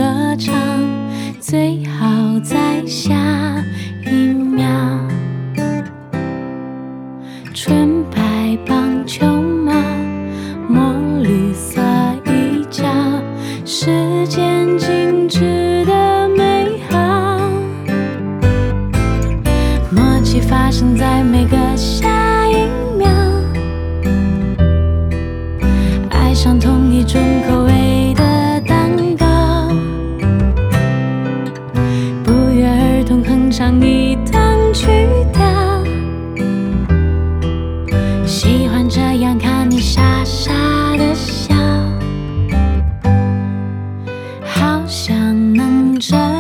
唱，最好在下一秒。纯白棒球帽，墨绿色衣角，时间静止的美好，默契发生在每个下一秒，爱上同一种口味的蛋糕，不约而同哼唱一段曲调，喜欢这样看你傻傻的笑，好想能这